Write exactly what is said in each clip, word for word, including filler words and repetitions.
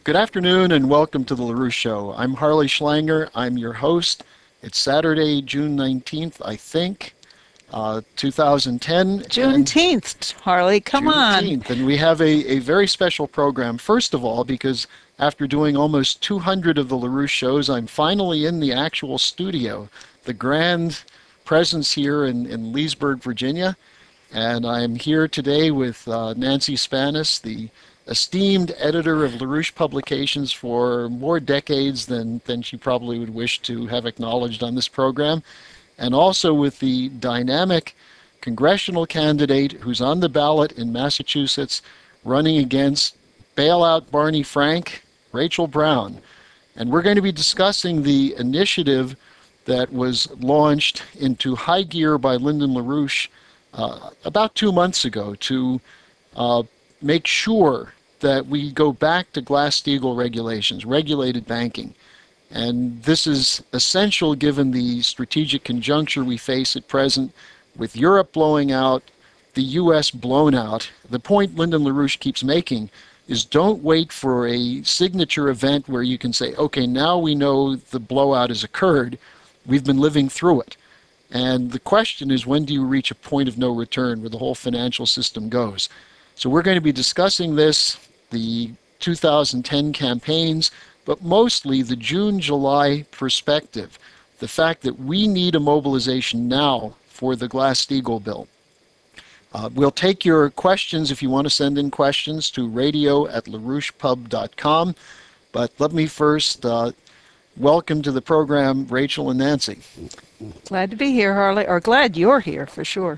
Good afternoon and welcome to the LaRouche Show. I'm Harley Schlanger. I'm your host. It's Saturday, June nineteenth, I think, uh, two thousand ten. Juneteenth, Harley, come on. Juneteenth, and we have a, a very special program. First of all, because after doing almost two hundred of the LaRouche shows, I'm finally in the actual studio, the grand presence here in, in Leesburg, Virginia. And I'm here today with uh, Nancy Spanis, the esteemed editor of LaRouche Publications for more decades than, than she probably would wish to have acknowledged on this program, and also with the dynamic congressional candidate who's on the ballot in Massachusetts running against bailout Barney Frank, Rachel Brown. And we're going to be discussing the initiative that was launched into high gear by Lyndon LaRouche uh, about two months ago to uh, make sure that we go back to Glass-Steagall regulations, regulated banking. And this is essential given the strategic conjuncture we face at present with Europe blowing out, the U S blown out. The point Lyndon LaRouche keeps making is don't wait for a signature event where you can say, okay, now we know the blowout has occurred. We've been living through it. And the question is, when do you reach a point of no return where the whole financial system goes? So we're going to be discussing this, the two thousand ten campaigns, but mostly the June-July perspective, the fact that we need a mobilization now for the Glass-Steagall bill. Uh, we'll take your questions if you want to send in questions to radio at larouchepub dot com, but let me first uh, welcome to the program Rachel and Nancy. Glad to be here, Harley, or glad you're here for sure.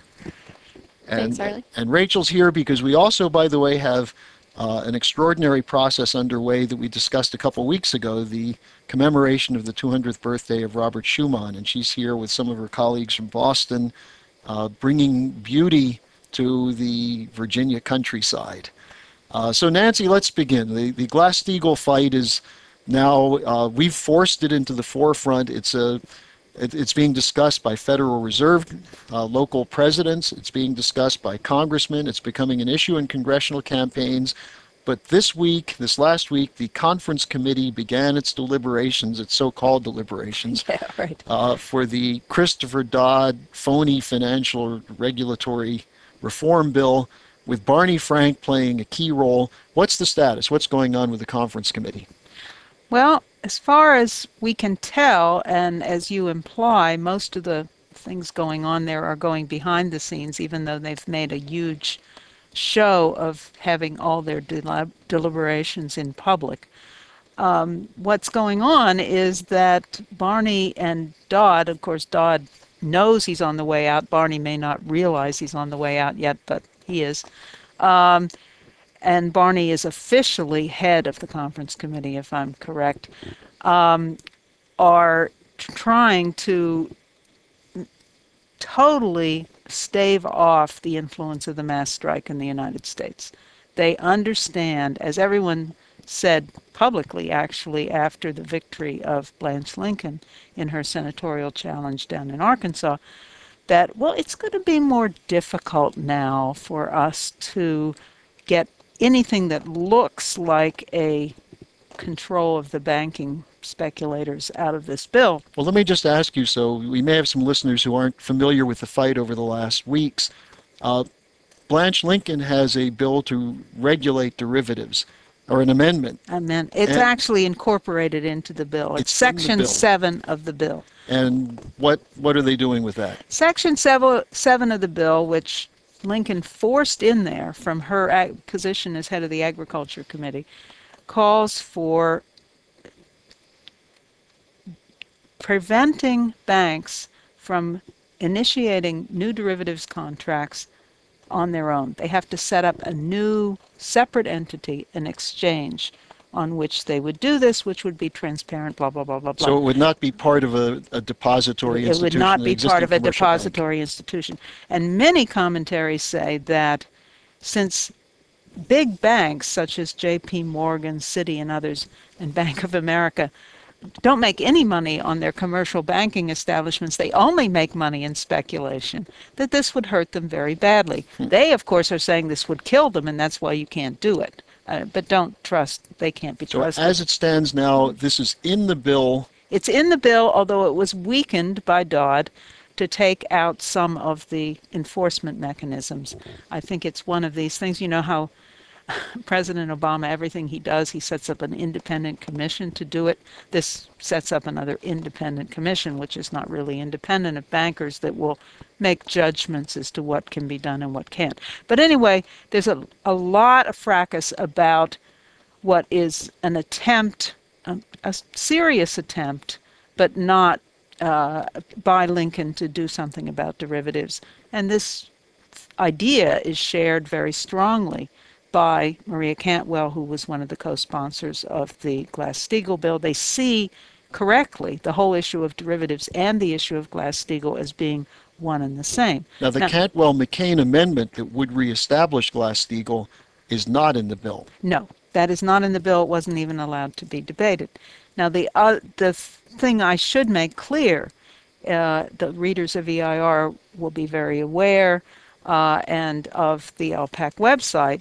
And, Thanks, Harley. And Rachel's here because we also, by the way, have uh, an extraordinary process underway that we discussed a couple weeks ago, the commemoration of the two hundredth birthday of Robert Schumann. And she's here with some of her colleagues from Boston, uh, bringing beauty to the Virginia countryside. Uh, so Nancy, let's begin. The, the Glass-Steagall fight is now, uh, we've forced it into the forefront. It's a It's being discussed by Federal Reserve uh, local presidents. It's being discussed by congressmen. It's becoming an issue in congressional campaigns. But this week, this last week, the conference committee began its deliberations, its so-called deliberations, Yeah, right. uh, for the Christopher Dodd phony financial regulatory reform bill, with Barney Frank playing a key role. What's the status? What's going on with the conference committee? Well, as far as we can tell, and as you imply, most of the things going on there are going behind the scenes, even though they've made a huge show of having all their delib deliberations in public. Um, what's going on is that Barney and Dodd, of course, Dodd knows he's on the way out. Barney may not realize he's on the way out yet, but he is. Um, and Barney is officially head of the conference committee, if I'm correct, um, are trying to totally stave off the influence of the mass strike in the United States. They understand, as everyone said publicly, actually, after the victory of Blanche Lincoln in her senatorial challenge down in Arkansas, that, well, it's going to be more difficult now for us to get anything that looks like a control of the banking speculators out of this bill. Well, let me just ask you, so we may have some listeners who aren't familiar with the fight over the last weeks. Uh, Blanche Lincoln has a bill to regulate derivatives, or an amendment. Amendment. It's and actually incorporated into the bill. It's, it's Section bill. seven of the bill. And what what are they doing with that? Section seven, seven of the bill, which Lincoln forced in there from her ag position as head of the Agriculture Committee, calls for preventing banks from initiating new derivatives contracts on their own. They have to set up a new separate entity, an exchange, on which they would do this, which would be transparent, blah, blah, blah, blah, blah. So it would not be part of a, a depository It institution? would not an be part of a existing commercial bank? depository institution. And many commentaries say that since big banks such as J P Morgan, Citi, and others, and Bank of America don't make any money on their commercial banking establishments, they only make money in speculation, that this would hurt them very badly. Hmm. They, of course, are saying this would kill them, and that's why you can't do it. Uh, but don't trust, they can't be So trusted. as it stands now, this is in the bill. It's in the bill, although it was weakened by Dodd to take out some of the enforcement mechanisms. I think it's one of these things, you know how President Obama, everything he does, he sets up an independent commission to do it. This sets up another independent commission, which is not really independent, of bankers that will make judgments as to what can be done and what can't. But anyway, there's a, a lot of fracas about what is an attempt, a, a serious attempt, but not uh, by Lincoln to do something about derivatives. And this idea is shared very strongly by Maria Cantwell, who was one of the co-sponsors of the Glass-Steagall bill. They see correctly the whole issue of derivatives and the issue of Glass-Steagall as being one and the same. Now, the Now, Cantwell-McCain amendment that would reestablish Glass-Steagall is not in the bill. no, that is not in the bill. It wasn't even allowed to be debated. Now, the uh, the thing I should make clear, uh, the readers of E I R will be very aware, uh, and of the L PAC website,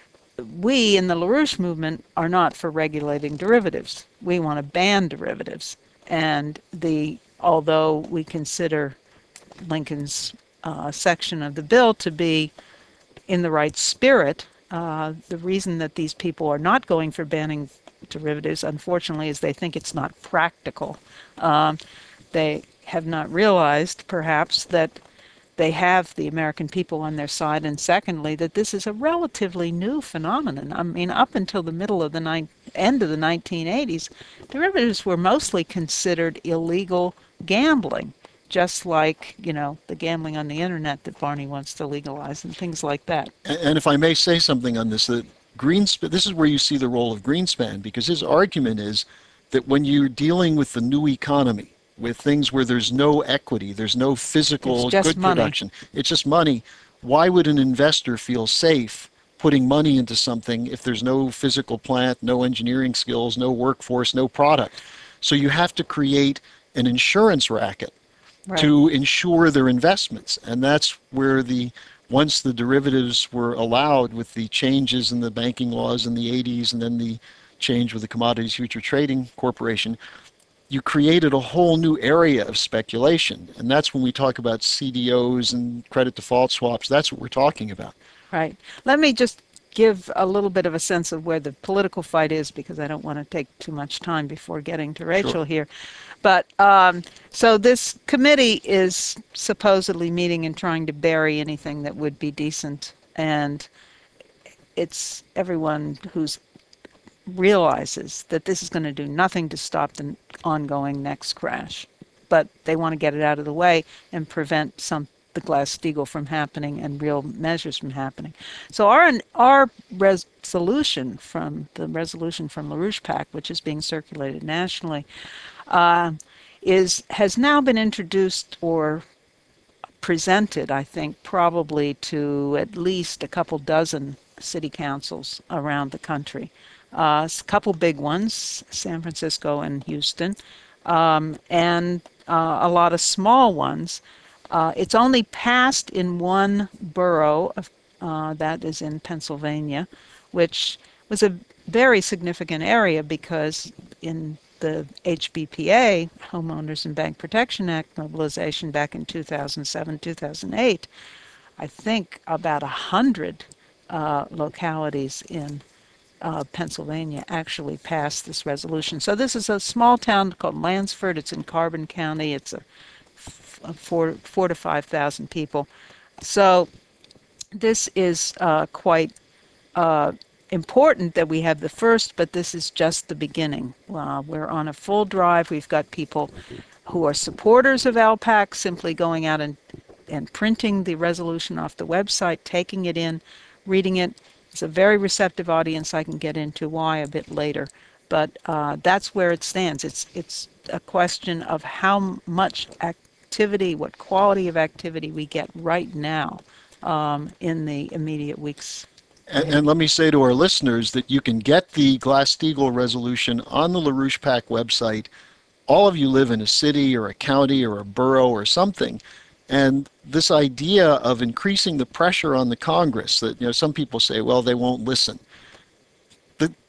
we in the LaRouche movement are not for regulating derivatives. We want to ban derivatives. And the although we consider Lincoln's uh, section of the bill to be in the right spirit, uh, the reason that these people are not going for banning derivatives, unfortunately, is they think it's not practical. Um, they have not realized, perhaps, that they have the American people on their side, and secondly, that this is a relatively new phenomenon. I mean, up until the middle of the ni- end of the nineteen eighties, derivatives were mostly considered illegal gambling, just like, you know, the gambling on the internet that Barney wants to legalize and things like that. And, and if I may say something on this, that Greenspan, this is where you see the role of Greenspan, because his argument is that when you're dealing with the new economy, with things where there's no equity, there's no physical It's just good money. production, it's just money. Why would an investor feel safe putting money into something if there's no physical plant, no engineering skills, no workforce, no product? So you have to create an insurance racket Right. to insure their investments. And that's where the once the derivatives were allowed with the changes in the banking laws in the eighties and then the change with the Commodities Future Trading Corporation, you created a whole new area of speculation. And that's when we talk about C D Os and credit default swaps. That's what we're talking about. Right. Let me just give a little bit of a sense of where the political fight is, because I don't want to take too much time before getting to Rachel Sure. here. But um, so this committee is supposedly meeting and trying to bury anything that would be decent. And it's everyone who's realizes that this is going to do nothing to stop the ongoing next crash. But they want to get it out of the way and prevent some the Glass-Steagall from happening and real measures from happening. So our our resolution from the resolution from LaRouche PAC, which is being circulated nationally, uh, is has now been introduced or presented, I think, probably to at least a couple dozen city councils around the country. Uh, a couple big ones, San Francisco and Houston, um, and uh, a lot of small ones. Uh, it's only passed in one borough, of, uh, that is in Pennsylvania, which was a very significant area because in the H B P A, Homeowners and Bank Protection Act mobilization back in two thousand seven, two thousand eight, I think about a hundred uh, localities in uh, Pennsylvania actually passed this resolution. So this is a small town called Lansford. It's in Carbon County. It's a, a four, four to five thousand people. So this is uh, quite uh, important that we have the first, but this is just the beginning. Uh, we're on a full drive. We've got people who are supporters of L PAC simply going out and, and printing the resolution off the website, taking it in, reading it. It's a very receptive audience. I can get into why a bit later, but uh, that's where it stands. It's, it's a question of how much activity, what quality of activity we get right now um, in the immediate weeks. And, and let me say to our listeners that you can get the Glass-Steagall resolution on the LaRouche PAC website. All of you live in a city or a county or a borough or something. And this idea of increasing the pressure on the Congress that, you know, some people say, well, they won't listen.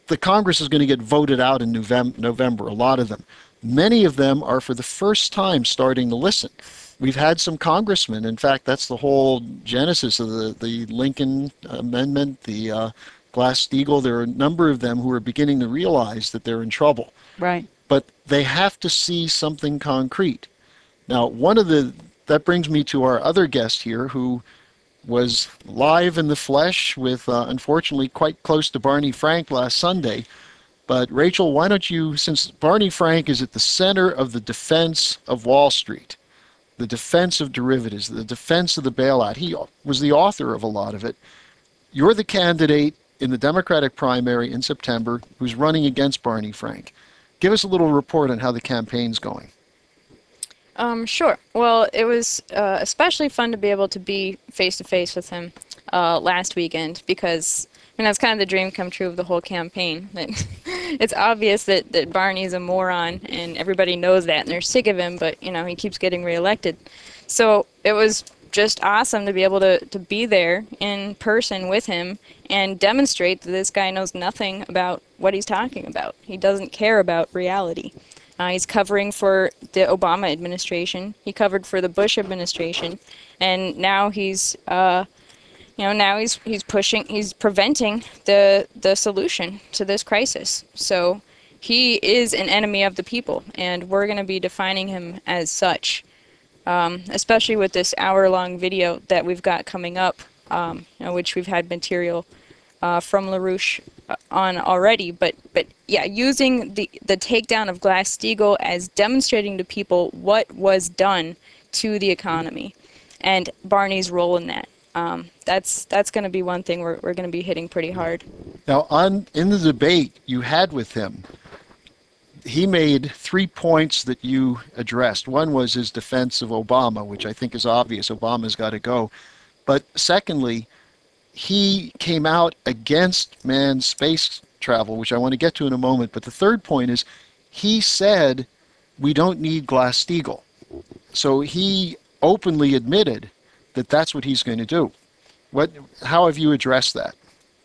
the Congress is going to get voted out in Novem- November, a lot of them. Many of them are for the first time starting to listen. We've had some congressmen. In fact, that's the whole genesis of the, the Lincoln Amendment, the uh, Glass-Steagall. There are a number of them who are beginning to realize that they're in trouble. Right. But they have to see something concrete. Now, one of the that brings me to our other guest here, who was live in the flesh with, uh, unfortunately, quite close to Barney Frank last Sunday. But Rachel, why don't you, since Barney Frank is at the center of the defense of Wall Street, the defense of derivatives, the defense of the bailout, he was the author of a lot of it. You're the candidate in the Democratic primary in September who's running against Barney Frank. Give us a little report on how the campaign's going. Um, sure. Well, it was uh, especially fun to be able to be face-to-face with him uh, last weekend because, I mean, that's kind of the dream come true of the whole campaign. It's obvious that, that Barney's a moron, and everybody knows that, and they're sick of him, but, you know, he keeps getting reelected. So it was just awesome to be able to, to be there in person with him and demonstrate that this guy knows nothing about what he's talking about. He doesn't care about reality. Uh, he's covering for the Obama administration. He covered for the Bush administration, and now he's, uh, you know, now he's he's pushing, he's preventing the the solution to this crisis. So he is an enemy of the people, and we're going to be defining him as such. Um, especially with this hour-long video that we've got coming up, um, you know, which we've had material uh, from LaRouche on already, but but yeah, using the the takedown of Glass-Steagall as demonstrating to people what was done to the economy, and Barney's role in that. Um, that's that's going to be one thing we're we're going to be hitting pretty hard. Now, on in the debate you had with him, he made three points that you addressed. One was his defense of Obama, which I think is obvious. Obama's got to go. But secondly, he came out against manned space travel, which I want to get to in a moment. But the third point is he said we don't need Glass-Steagall. So he openly admitted that that's what he's going to do. What? How have you addressed that?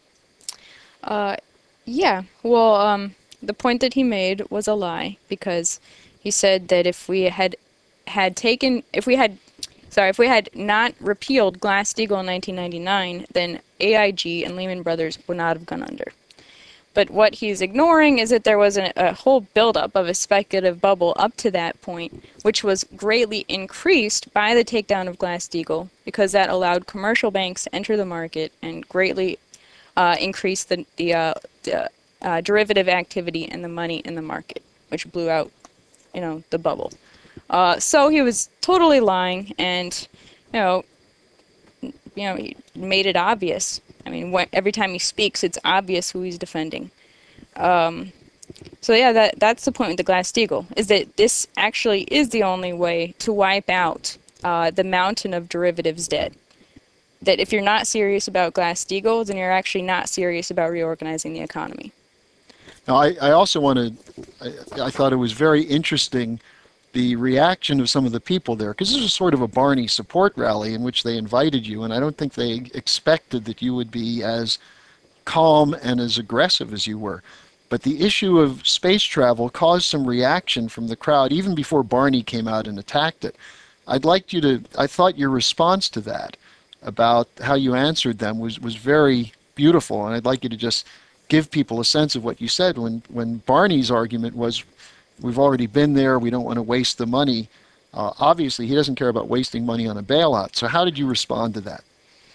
Uh, yeah. Well, um, the point that he made was a lie because he said that if we had had taken, if we had Sorry, if we had not repealed Glass-Steagall in nineteen ninety-nine, then A I G and Lehman Brothers would not have gone under. But what he's ignoring is that there was a, a whole buildup of a speculative bubble up to that point, which was greatly increased by the takedown of Glass-Steagall, because that allowed commercial banks to enter the market and greatly uh, increase the, the, uh, the uh, derivative activity and the money in the market, which blew out, you know, the bubble. Uh, so he was totally lying, and you know, you know, he made it obvious. I mean, when, every time he speaks, it's obvious who he's defending. Um, so yeah, that that's the point with the Glass-Steagall, is that this actually is the only way to wipe out uh, the mountain of derivatives debt. That if you're not serious about Glass-Steagall, then you're actually not serious about reorganizing the economy. Now, I, I also want to. I, I thought it was very interesting the reaction of some of the people there, because this was sort of a Barney support rally in which they invited you, and I don't think they expected that you would be as calm and as aggressive as you were. But the issue of space travel caused some reaction from the crowd even before Barney came out and attacked it. I'd like you to, I thought your response to that, about how you answered them, was, was very beautiful, and I'd like you to just give people a sense of what you said when, when Barney's argument was, we've already been there, we don't want to waste the money. Uh, obviously, he doesn't care about wasting money on a bailout. So how did you respond to that?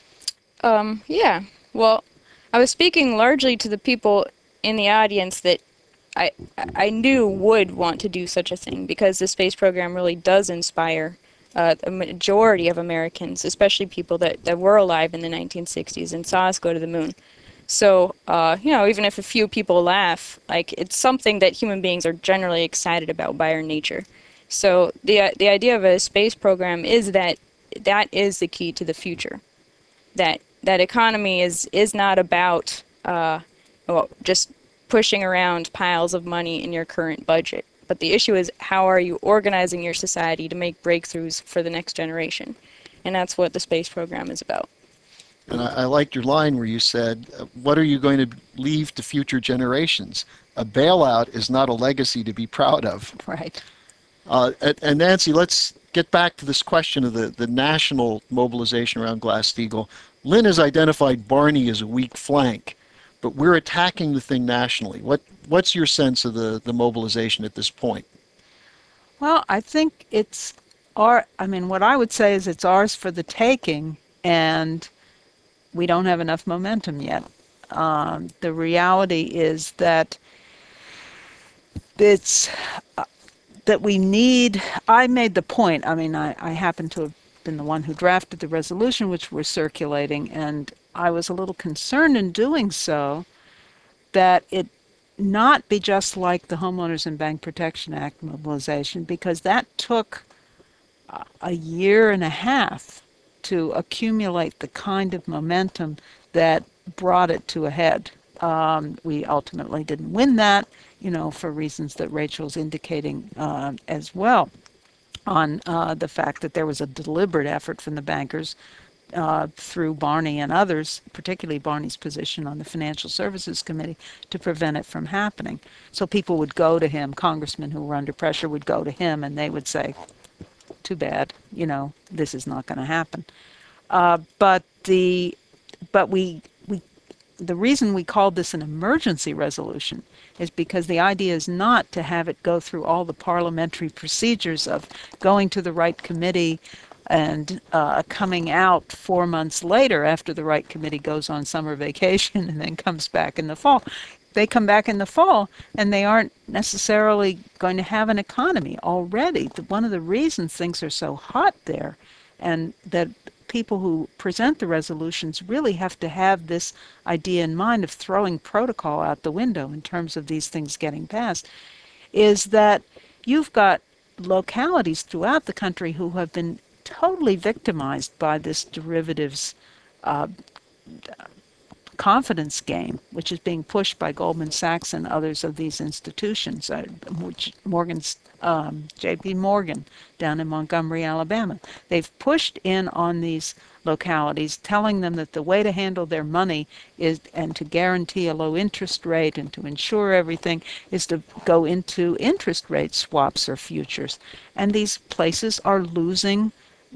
Um, yeah, well, I was speaking largely to the people in the audience that I, I knew would want to do such a thing, because the space program really does inspire uh, a majority of Americans, especially people that, that were alive in the nineteen sixties and saw us go to the moon. So, uh, you know, even if a few people laugh, like, it's something that human beings are generally excited about by our nature. So the uh, the idea of a space program is that that is the key to the future. That that economy is is not about uh, well, just pushing around piles of money in your current budget. But the issue is, how are you organizing your society to make breakthroughs for the next generation? And that's what the space program is about. And I, I liked your line where you said, uh, what are you going to leave to future generations? A bailout is not a legacy to be proud of. Right. Uh, and, and Nancy, let's get back to this question of the, the national mobilization around Glass-Steagall. Lynn has identified Barney as a weak flank, but we're attacking the thing nationally. What, what's your sense of the, the mobilization at this point? Well, I think it's our, I mean, what I would say is it's ours for the taking, and we don't have enough momentum yet. Um, the reality is that it's uh, that we need, I made the point, I mean, I, I happen to have been the one who drafted the resolution which we're circulating, and I was a little concerned in doing so that it not be just like the Homeowners and Bank Protection Act mobilization, because that took a year and a half to accumulate the kind of momentum that brought it to a head. Um, we ultimately didn't win that, you know, for reasons that Rachel's indicating uh, as well, on uh, the fact that there was a deliberate effort from the bankers uh, through Barney and others, particularly Barney's position on the Financial Services Committee, to prevent it from happening. So people would go to him, congressmen who were under pressure would go to him, and they would say, too bad, you know, this is not going to happen. Uh, but the, but we, we, the reason we called this an emergency resolution is because the idea is not to have it go through all the parliamentary procedures of going to the right committee and uh, coming out four months later after the right committee goes on summer vacation and then comes back in the fall. They come back in the fall and they aren't necessarily going to have an economy already. One of the reasons things are so hot there, and that people who present the resolutions really have to have this idea in mind of throwing protocol out the window in terms of these things getting passed, is that you've got localities throughout the country who have been totally victimized by this derivatives uh, confidence game, which is being pushed by Goldman Sachs and others of these institutions, uh, Morgan's, um, J P Morgan down in Montgomery, Alabama. They've pushed in on these localities, telling them that the way to handle their money is, and to guarantee a low interest rate and to ensure everything, is to go into interest rate swaps or futures. And these places are losing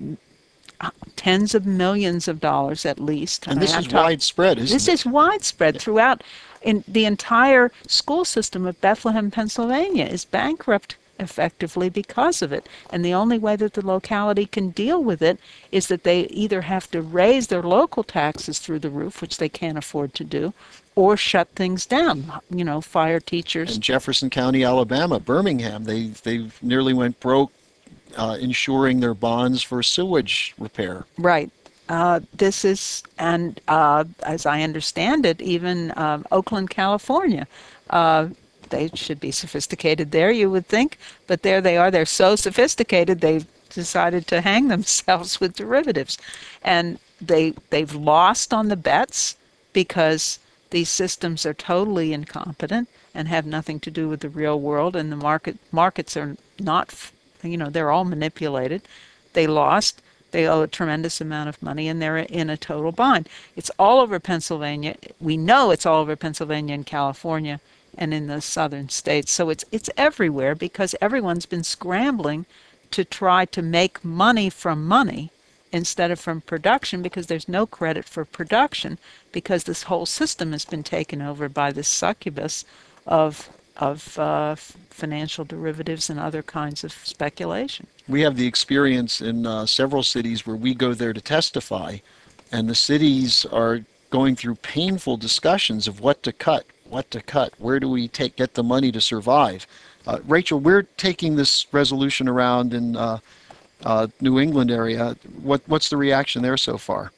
tens of millions of dollars at least. And this is widespread, isn't it? This is widespread throughout. In the entire school system of Bethlehem, Pennsylvania is bankrupt effectively because of it. And the only way that the locality can deal with it is that they either have to raise their local taxes through the roof, which they can't afford to do, or shut things down, you know, fire teachers. In Jefferson County, Alabama, Birmingham, they, they nearly went broke Uh, insuring their bonds for sewage repair. Right. Uh, this is, and uh, as I understand it, even uh, Oakland, California, uh, they should be sophisticated there, you would think, but there they are. They're so sophisticated they've decided to hang themselves with derivatives, and they they've lost on the bets because these systems are totally incompetent and have nothing to do with the real world, and the market markets are not. You know, they're all manipulated. They lost. They owe a tremendous amount of money, and they're in a total bind. It's all over Pennsylvania. We know it's all over Pennsylvania and California and in the southern states. So it's it's everywhere because everyone's been scrambling to try to make money from money instead of from production, because there's no credit for production, because this whole system has been taken over by this succubus of of uh, financial derivatives and other kinds of speculation. We have the experience in uh, several cities where we go there to testify, and the cities are going through painful discussions of what to cut, what to cut, where do we take get the money to survive. Uh, Rachel, we're taking this resolution around in uh, uh, New England area. What what's the reaction there so far?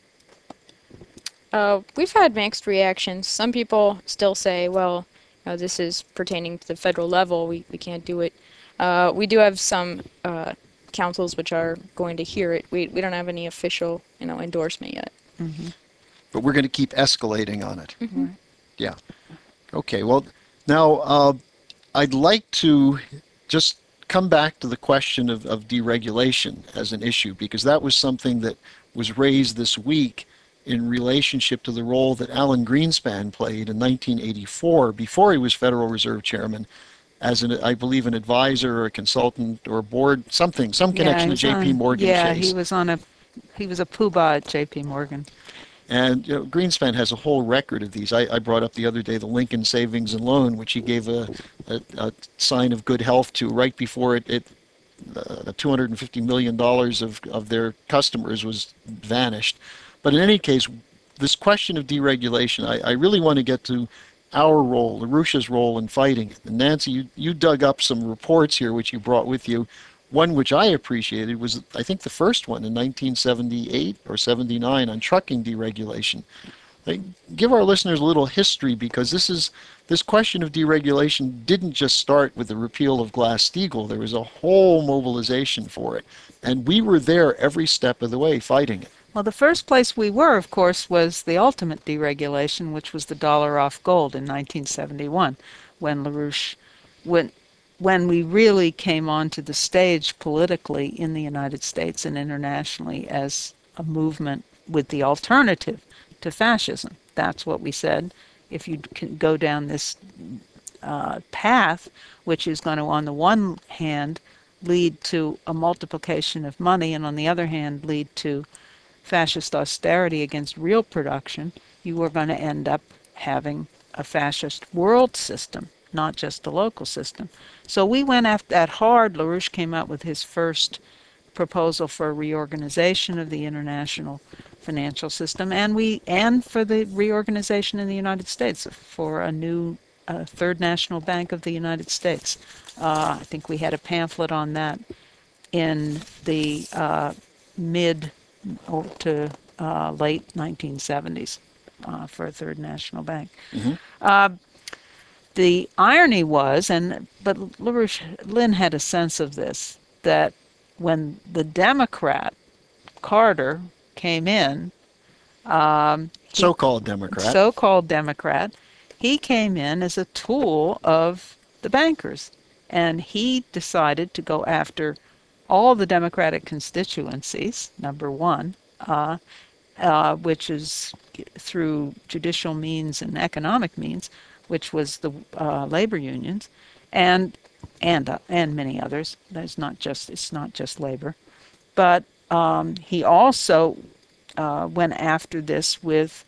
Uh, we've had mixed reactions. Some people still say, well, Uh, this is pertaining to the federal level. We, we can't do it. Uh, we do have some uh, councils which are going to hear it. We, we don't have any official, you know, endorsement yet. Mm-hmm. But we're going to keep escalating on it. Mm-hmm. Yeah. Okay. Well, now uh, I'd like to just come back to the question of, of deregulation as an issue, because that was something that was raised this week in relationship to the role that Alan Greenspan played in nineteen eighty-four, before he was Federal Reserve Chairman, as an, I believe, an advisor or a consultant or board, something, some Yeah, connection he to was J P on. Morgan Yeah, he Chase. was on a. He was a poobah at J P Morgan. And you know, Greenspan has a whole record of these. I, I brought up the other day the Lincoln Savings and Loan, which he gave a, a, a sign of good health to right before it, it uh, two hundred fifty million dollars of, of their customers was vanished. But in any case, this question of deregulation, I, I really want to get to our role, LaRouche's role in fighting it. And Nancy, you, you dug up some reports here which you brought with you. One which I appreciated was, I think, the first one in nineteen seventy-eight or seventy-nine on trucking deregulation. Like, give our listeners a little history, because this is this question of deregulation didn't just start with the repeal of Glass-Steagall. There was a whole mobilization for it, and we were there every step of the way fighting it. Well, the first place we were, of course, was the ultimate deregulation, which was the dollar off gold in nineteen seventy-one, when LaRouche went when we really came onto the stage politically in the United States and internationally as a movement with the alternative to fascism. That's what we said. If you can go down this uh, path, which is going to, on the one hand, lead to a multiplication of money, and on the other hand, lead to fascist austerity against real production, you are going to end up having a fascist world system, not just a local system. So we went after that hard. LaRouche came out with his first proposal for a reorganization of the international financial system, and we and for the reorganization in the United States, for a new uh, Third National Bank of the United States. Uh, I think we had a pamphlet on that in the uh, mid to uh, late nineteen seventies uh, for a Third National Bank. Mm-hmm. Uh, the irony was, and but LaRouche, Lynn had a sense of this, that when the Democrat Carter came in, um, he, So-called Democrat. so-called Democrat, he came in as a tool of the bankers, and he decided to go after all the Democratic constituencies, number one, uh, uh, which is through judicial means and economic means, which was the uh, labor unions, and and uh, and many others. There's not just it's not just labor, but um, he also uh, went after this with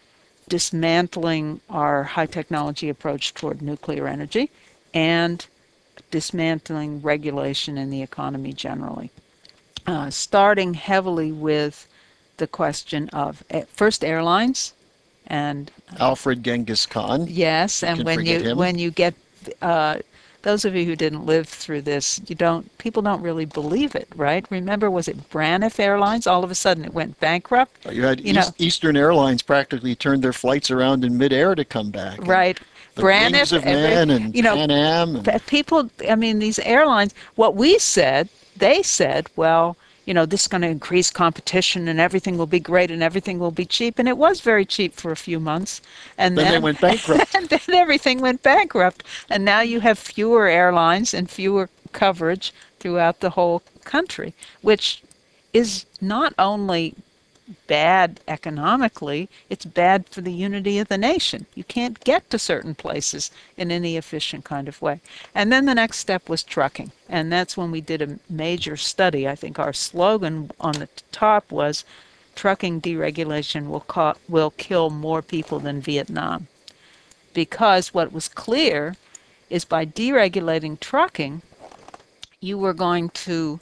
dismantling our high technology approach toward nuclear energy and dismantling regulation in the economy generally, uh, starting heavily with the question of uh, first airlines, and Alfred Genghis Khan. yes, Who and can when forget you him? when you get uh, those of you who didn't live through this, you don't people don't really believe it, right? Remember, was it Braniff Airlines? All of a sudden, it went bankrupt. You had You know, East, Eastern Airlines practically turned their flights around in midair to come back. And right? the Wings Braniff, of every, Man and you know, Pan Am. And p- people, I mean, these airlines, what we said, they said, well, you know, this is going to increase competition and everything will be great and everything will be cheap. And it was very cheap for a few months. And then they then, went bankrupt. and then everything went bankrupt. And now you have fewer airlines and fewer coverage throughout the whole country, which is not only bad economically, it's bad for the unity of the nation. You can't get to certain places in any efficient kind of way. And then the next step was trucking. And that's when we did a major study. I think our slogan on the top was, trucking deregulation will, ca- will kill more people than Vietnam. Because what was clear is by deregulating trucking, you were going to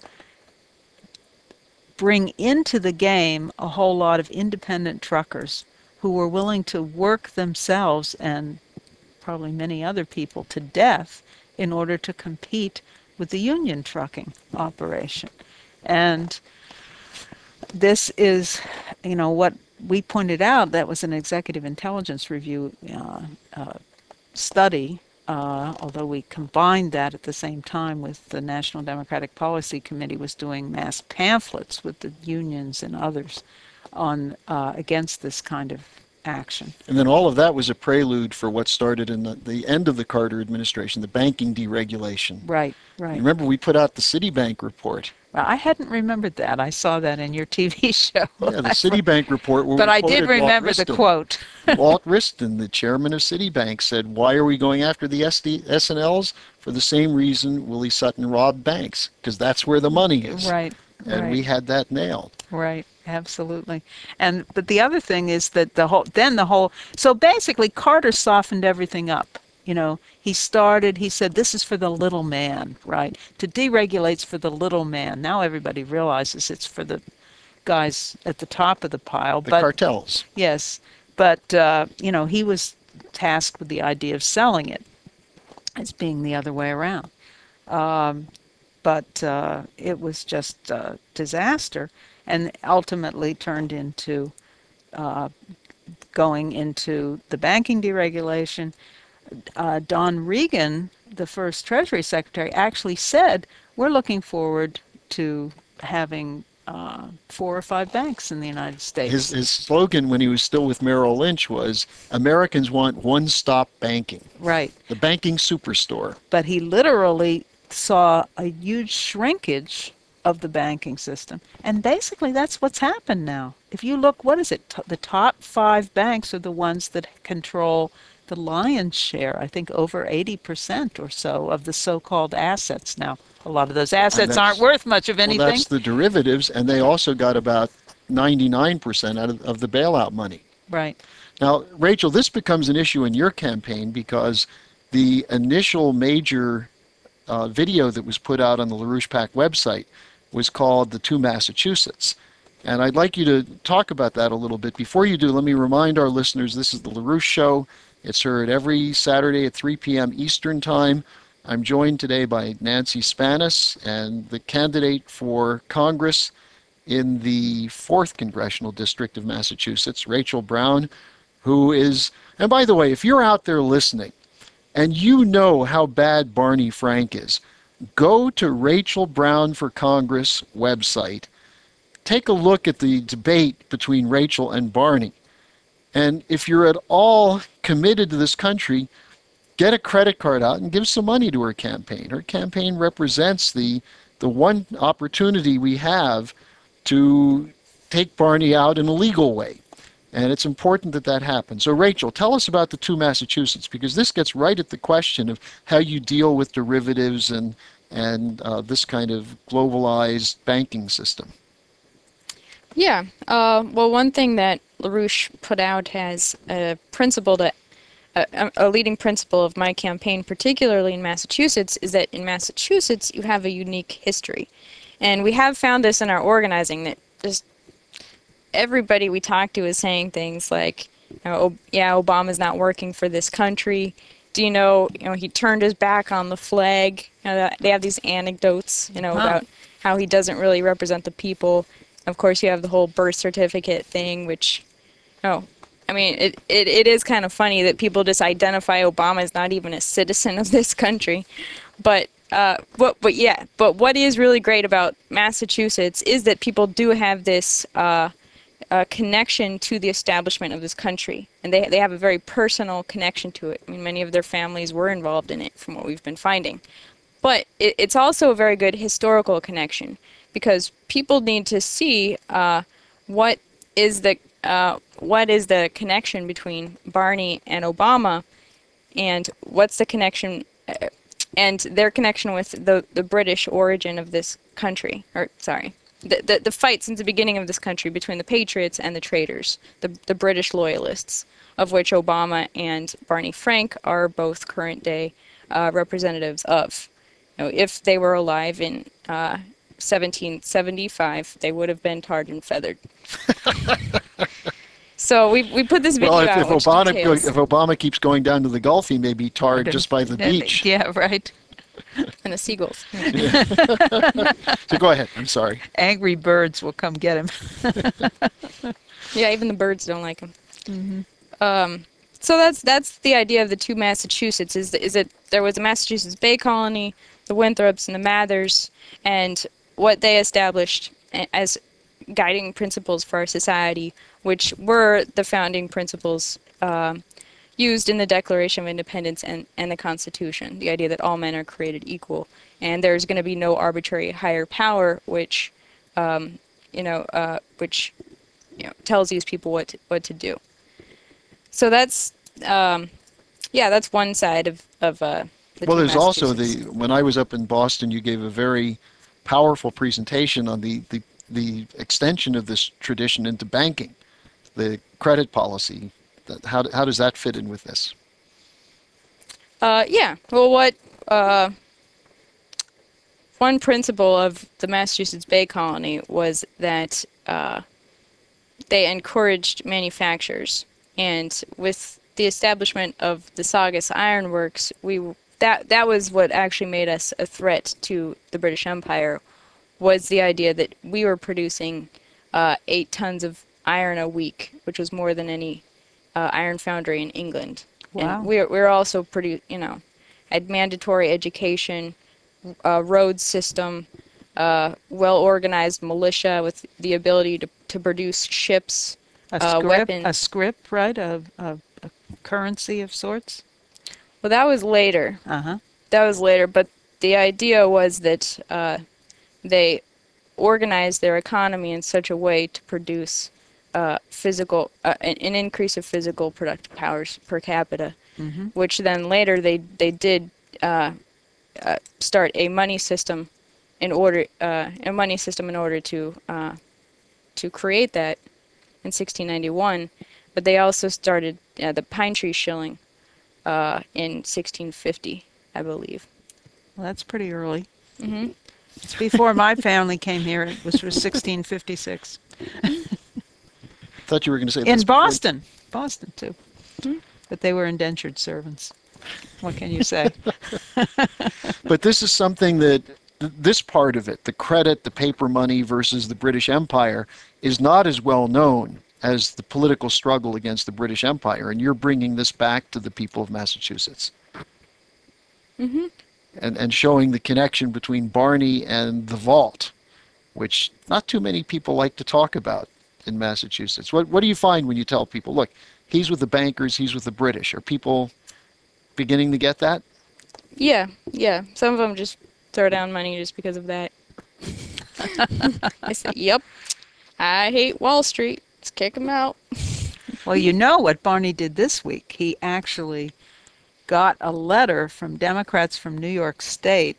bring into the game a whole lot of independent truckers who were willing to work themselves and probably many other people to death in order to compete with the union trucking operation. And this is, you know, what we pointed out. That was an executive intelligence review uh, uh, study, uh, although we combined that at the same time with the National Democratic Policy Committee was doing mass pamphlets with the unions and others on uh, against this kind of action. And then all of that was a prelude for what started in the, the end of the Carter administration, the banking deregulation. Right, right. Remember, we put out the Citibank report. Well, I hadn't remembered that. I saw that in your T V show. Yeah, the Citibank report where But we I did quoted Walt remember the Wriston. quote. Walt Wriston, the chairman of Citibank, said, "Why are we going after the S D, S N Ls? For the same reason Willie Sutton robbed banks, because that's where the money is." Right, And right. we had that nailed. Right, absolutely. And but the other thing is that the whole then the whole so basically Carter softened everything up. You know, he started, he said, this is for the little man, right? To deregulate's for the little man. Now everybody realizes it's for the guys at the top of the pile. The but cartels. yes, but uh, you know, he was tasked with the idea of selling it as being the other way around. Um, but uh, it was just a disaster, and ultimately turned into uh, going into the banking deregulation. Uh, Don Regan, the first Treasury Secretary, actually said, we're looking forward to having uh, four or five banks in the United States. His, his slogan when he was still with Merrill Lynch was, Americans want one-stop banking, Right. the banking superstore. But he literally saw a huge shrinkage of the banking system. And basically that's what's happened now. If you look, what is it? T- the top five banks are the ones that control the lion's share, I think over eighty percent or so of the so-called assets now. A lot of those assets that's- aren't worth much of Well, anything. that's the derivatives, and they also got about ninety-nine percent out of, of the bailout money. Right. Now, Rachel, this becomes an issue in your campaign because the initial major uh, video that was put out on the LaRouche PAC website was called The Two Massachusetts. And I'd like you to talk about that a little bit. Before you do, let me remind our listeners this is the LaRouche Show. It's heard every Saturday at three p.m. Eastern Time. I'm joined today by Nancy Spanis, and the candidate for Congress in the fourth Congressional District of Massachusetts, Rachel Brown, who is, and by the way, if you're out there listening and you know how bad Barney Frank is, go to Rachel Brown for Congress website. Take a look at the debate between Rachel and Barney. And if you're at all committed to this country, get a credit card out and give some money to her campaign. Her campaign represents the, the one opportunity we have to take Barney out in a legal way. And it's important that that happens. So Rachel, tell us about the two Massachusetts, because this gets right at the question of how you deal with derivatives and, and uh, this kind of globalized banking system. Yeah. Uh, well, one thing that LaRouche put out as a principle that a, a leading principle of my campaign, particularly in Massachusetts, is that in Massachusetts you have a unique history. And we have found this in our organizing, that just everybody we talk to is saying things like, you know, oh, yeah, Obama's not working for this country. Do you know, you know, he turned his back on the flag. You know, they have these anecdotes, you know, Huh. about how he doesn't really represent the people. Of course, you have the whole birth certificate thing, which, oh, I mean, it, it, it is kind of funny that people just identify Obama as not even a citizen of this country. But, uh, but, but yeah, but what is really great about Massachusetts is that people do have this uh, uh, connection to the establishment of this country. And they, they have a very personal connection to it. I mean, many of their families were involved in it, from what we've been finding. But it, it's also a very good historical connection, because people need to see uh, what is the uh, what is the connection between Barney and Obama, and what's the connection, uh, and their connection with the the British origin of this country, or sorry, the the, the fight since the beginning of this country between the Patriots and the traitors, the the British loyalists, of which Obama and Barney Frank are both current day uh, representatives of. You know, if they were alive in uh, seventeen seventy-five, they would have been tarred and feathered. So we we put this video Well, if, out. if which Obama details- if Obama keeps going down to the Gulf, he may be tarred just by the beach. Yeah, right. and the seagulls. So go ahead. I'm sorry. Angry birds will come get him. Yeah, even the birds don't like them. Mm-hmm. Um, so that's that's the idea of the two Massachusetts. Is that, is that there was a Massachusetts Bay Colony, the Winthrops and the Mathers, and what they established as guiding principles for our society, which were the founding principles um, used in the Declaration of Independence and, and the Constitution, the idea that all men are created equal, and there's going to be no arbitrary higher power, which, um, you know, uh, which, you know, tells these people what to, what to do. So that's, um, yeah, that's one side of of uh, the Well, two there's also the, Massachusetts. when I was up in Boston, you gave a very powerful presentation on the, the, the extension of this tradition into banking, the credit policy. That- How, how does that fit in with this? Uh, yeah. Well, what uh, one principle of the Massachusetts Bay Colony was that uh, they encouraged manufacturers, and with the establishment of the Saugus Iron Works, we that that was what actually made us a threat to the British Empire, was the idea that we were producing uh, eight tons of iron a week, which was more than any uh, iron foundry in England. Wow. And we're we're also pretty, you know, had mandatory education, uh, road system, uh, well-organized militia with the ability to, to produce ships, A uh, script, weapons. a script, right? A, a, a currency of sorts. Well, that was later. Uh-huh. That was later, but the idea was that uh, they organized their economy in such a way to produce uh, physical, uh, an, an increase of physical productive powers per capita, Mm-hmm. which then later they they did uh, uh, start a money system in order uh, a money system in order to uh, to create that in sixteen ninety-one, but they also started uh, the pine tree shilling uh, in sixteen fifty, I believe. Well, that's pretty early. Hmm. It's before my family came here, which was sixteen fifty-six. Thought you were going to say In this before- Boston. Boston, too. Mhm. But they were indentured servants. What can you say? But this is something that th- this part of it, the credit, the paper money versus the British Empire, is not as well known as the political struggle against the British Empire. And you're bringing this back to the people of Massachusetts. Hmm. And, and showing the connection between Barney and the vault, which not too many people like to talk about in Massachusetts. What, what do you find when you tell people, look, he's with the bankers, he's with the British? Are people beginning to get that? Yeah, yeah. Some of them just throw down money just because of that. I said, "Yep, I hate Wall Street. Let's kick them out." Well, you know what Barney did this week. He actually got a letter from Democrats from New York State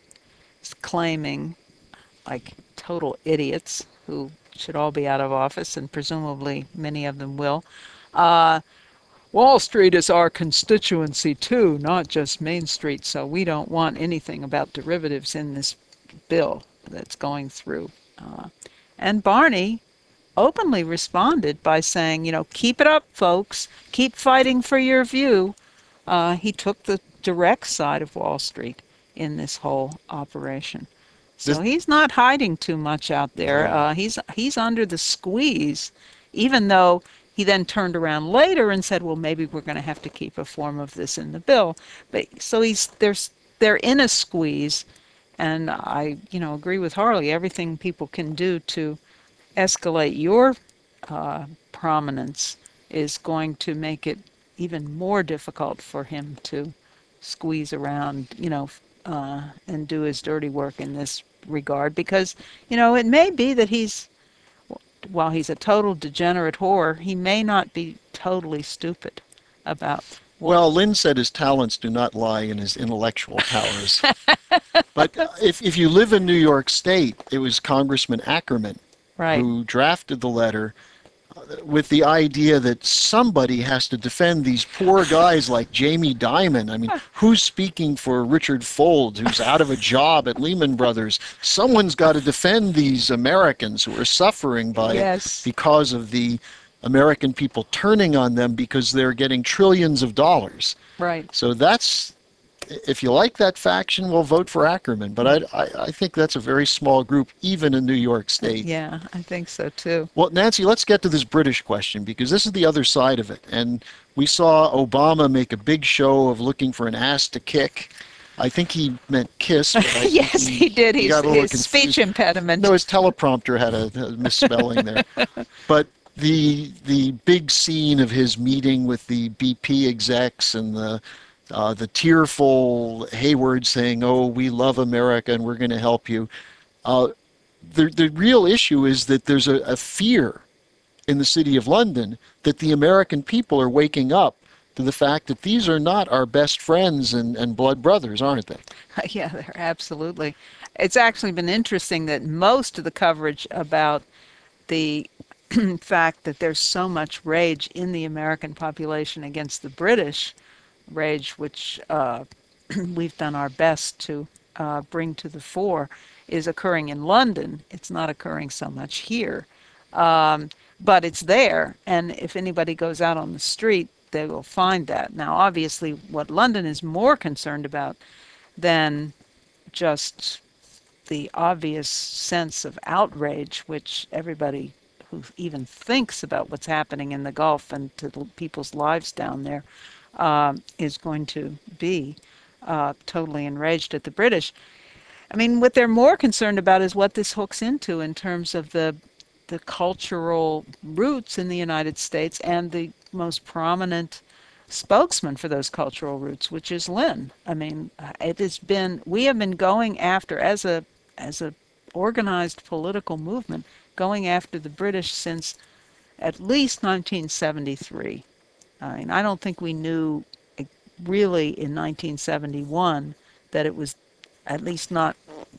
claiming, like total idiots who should all be out of office, and presumably many of them will, uh, Wall Street is our constituency too, not just Main Street, so we don't want anything about derivatives in this bill that's going through. Uh, and Barney openly responded by saying, you know, keep it up, folks. Keep fighting for your view. Uh, he took the direct side of Wall Street in this whole operation. So This- he's not hiding too much out there. Uh, he's he's under the squeeze, even though he then turned around later and said, well, maybe we're going to have to keep a form of this in the bill. But so he's there's they're in a squeeze, and I you know agree with Harley. Everything people can do to escalate your uh, prominence is going to make it even more difficult for him to squeeze around, you know, uh, and do his dirty work in this regard. Because, you know, it may be that he's, while he's a total degenerate whore, he may not be totally stupid about what. Well, Lynn said his talents do not lie in his intellectual powers. But if, if you live in New York State, it was Congressman Ackerman Right. who drafted the letter uh, with the idea that somebody has to defend these poor guys like Jamie Dimon. I mean, who's speaking for Richard Fuld, who's out of a job at Lehman Brothers? Someone's got to defend these Americans who are suffering by Yes. because of the American people turning on them because they're getting trillions of dollars. Right. So that's, if you like that faction, well, vote for Ackerman. But I, I, I think that's a very small group, even in New York State. Yeah, I think so too. Well, Nancy, let's get to this British question, because this is the other side of it. And we saw Obama make a big show of looking for an ass to kick I think he meant kiss, but I think Yes, he did. he He's, got a little his speech confused. impediment. No, his teleprompter had a, a misspelling there. But the the big scene of his meeting with the B P execs and the uh, the tearful Hayward saying, "Oh, we love America and we're going to help you." Uh, the the real issue is that there's a, a fear in the city of London that the American people are waking up to the fact that these are not our best friends and, and blood brothers, aren't they? Yeah, they're absolutely. It's actually been interesting that most of the coverage about the fact that there's so much rage in the American population against the British, rage which uh, we've done our best to uh, bring to the fore, is occurring in London. It's not occurring so much here. Um, but it's there, and if anybody goes out on the street, they will find that. Now, obviously, what London is more concerned about than just the obvious sense of outrage, which everybody who even thinks about what's happening in the Gulf and to the people's lives down there um, is going to be uh, totally enraged at the British. I mean, what they're more concerned about is what this hooks into in terms of the the cultural roots in the United States and the most prominent spokesman for those cultural roots, which is Lynn. I mean, it has been we have been going after as a as a organized political movement, going after the British since at least nineteen seventy-three. I mean, I don't think we knew really in nineteen seventy-one that it was at least not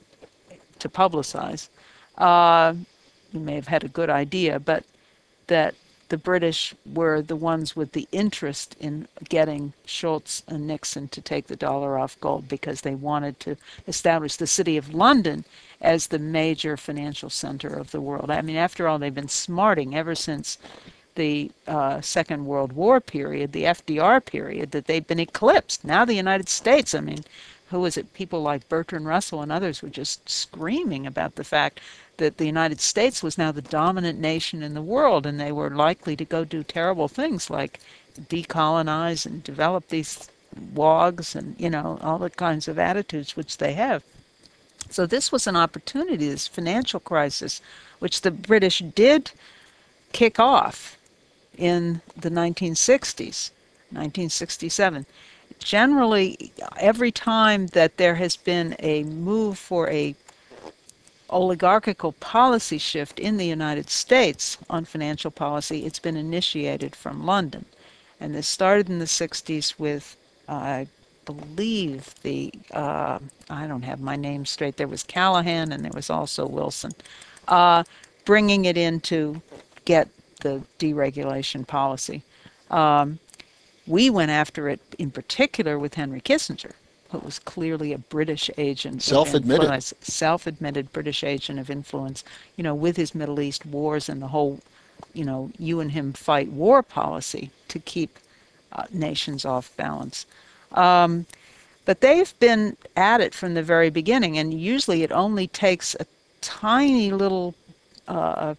to publicize. Uh, we may have had a good idea, but that the British were the ones with the interest in getting Schultz and Nixon to take the dollar off gold because they wanted to establish the city of London as the major financial center of the world. I mean, after all, they've been smarting ever since the uh, Second World War period, the F D R period, that they've been eclipsed. Now the United States, I mean, who was it? People like Bertrand Russell and others were just screaming about the fact that the United States was now the dominant nation in the world, and they were likely to go do terrible things like decolonize and develop these wogs and, you know, all the kinds of attitudes which they have. So this was an opportunity, this financial crisis, which the British did kick off in the nineteen sixties, nineteen sixty-seven. Generally, every time that there has been a move for a oligarchical policy shift in the United States on financial policy, it's been initiated from London. And this started in the sixties with, uh, I believe, the, uh, I don't have my name straight, there was Callahan and there was also Wilson, uh, bringing it in to get the deregulation policy. Um, we went after it in particular with Henry Kissinger, who was clearly a British agent of Self-admitted. influence, self-admitted British agent of influence, you know, with his Middle East wars and the whole, you know, you and him fight war policy to keep uh, nations off balance. Um, but they've been at it from the very beginning, and usually it only takes a tiny little, uh,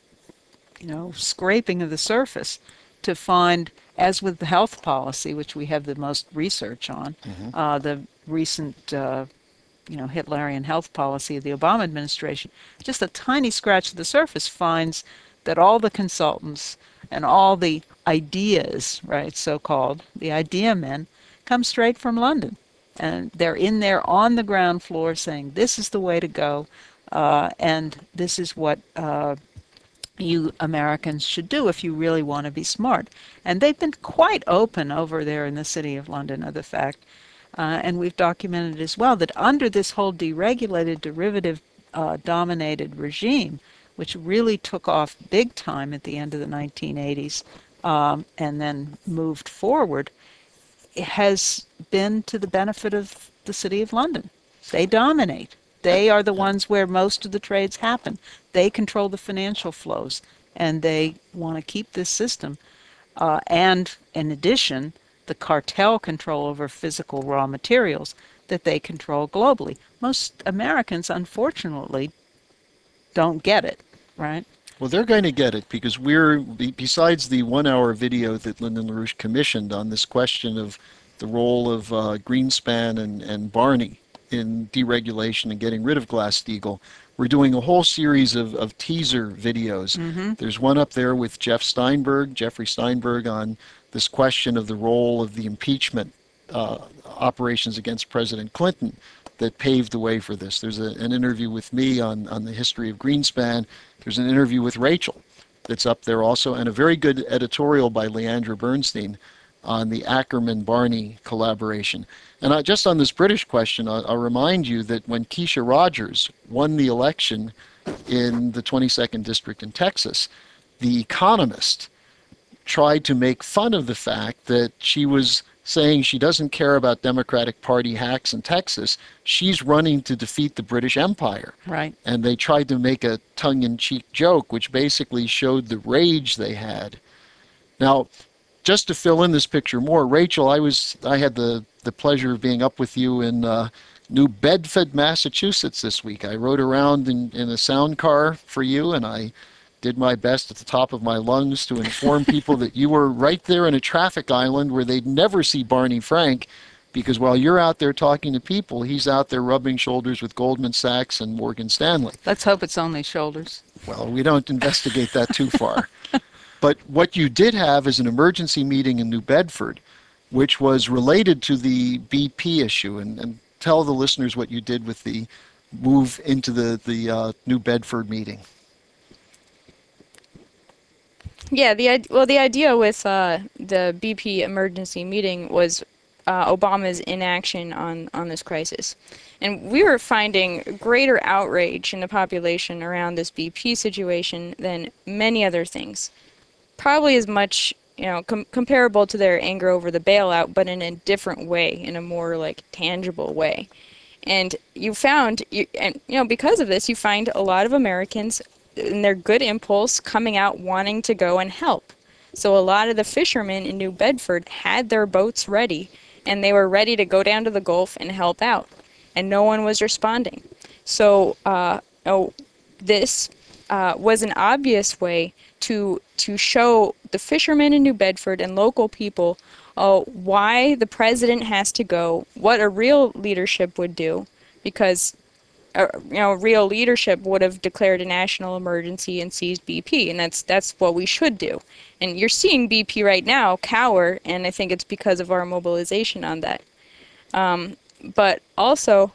you know, scraping of the surface to find, as with the health policy, which we have the most research on, Mm-hmm. uh, the recent, uh, you know, Hitlerian health policy of the Obama administration, just a tiny scratch of the surface finds that all the consultants and all the ideas, right, so-called, the idea men, come straight from London. And they're in there on the ground floor saying, this is the way to go, uh, and this is what uh, you Americans should do if you really want to be smart. And they've been quite open over there in the city of London of the fact, uh, and we've documented as well, that under this whole deregulated, derivative uh, dominated regime, which really took off big time at the end of the nineteen eighties um, and then moved forward, it has been to the benefit of the city of London. They dominate. They are the ones where most of the trades happen. They control the financial flows, and they want to keep this system. Uh, and in addition, the cartel control over physical raw materials that they control globally. Most Americans, unfortunately, don't get it, right? Well, they're going to get it because we're, besides the one-hour video that Lyndon LaRouche commissioned on this question of the role of uh, Greenspan and, and Barney in deregulation and getting rid of Glass-Steagall. We're doing a whole series of, of teaser videos. Mm-hmm. There's one up there with Jeff Steinberg, Jeffrey Steinberg, on this question of the role of the impeachment uh, operations against President Clinton that paved the way for this. There's a, an interview with me on, on the history of Greenspan. There's an interview with Rachel that's up there also, and a very good editorial by Leandra Bernstein on the Ackerman-Barney collaboration. And I, just on this British question, I'll, I'll remind you that when Keisha Rogers won the election in the twenty-second District in Texas, The Economist tried to make fun of the fact that she was saying she doesn't care about Democratic Party hacks in Texas. She's running to defeat the British Empire. Right. And they tried to make a tongue-in-cheek joke, which basically showed the rage they had. Now, just to fill in this picture more, Rachel, I was I had the, the pleasure of being up with you in uh, New Bedford, Massachusetts this week. I rode around in, in a sound car for you, and I did my best at the top of my lungs to inform people that you were right there in a traffic island where they'd never see Barney Frank, because while you're out there talking to people, he's out there rubbing shoulders with Goldman Sachs and Morgan Stanley. Let's hope it's only shoulders. Well, we don't investigate that too far. But what you did have is an emergency meeting in New Bedford, which was related to the B P issue. And, and tell the listeners what you did with the move into the, the uh, New Bedford meeting. Yeah, the id- well, the idea with uh, the B P emergency meeting was uh, Obama's inaction on, on this crisis. And we were finding greater outrage in the population around this B P situation than many other things. Probably as much, you know, com- comparable to their anger over the bailout, but in a different way, in a more like tangible way. And you found, you, and you know, because of this, you find a lot of Americans in their good impulse coming out wanting to go and help. So a lot of the fishermen in New Bedford had their boats ready, and they were ready to go down to the Gulf and help out, and no one was responding. So uh, oh, this uh, was an obvious way to to show the fishermen in New Bedford and local people uh, why the president has to go, what a real leadership would do, because uh, you know, real leadership would have declared a national emergency and seized B P, and that's that's what we should do. And you're seeing B P right now cower, and I think it's because of our mobilization on that. Um, but also,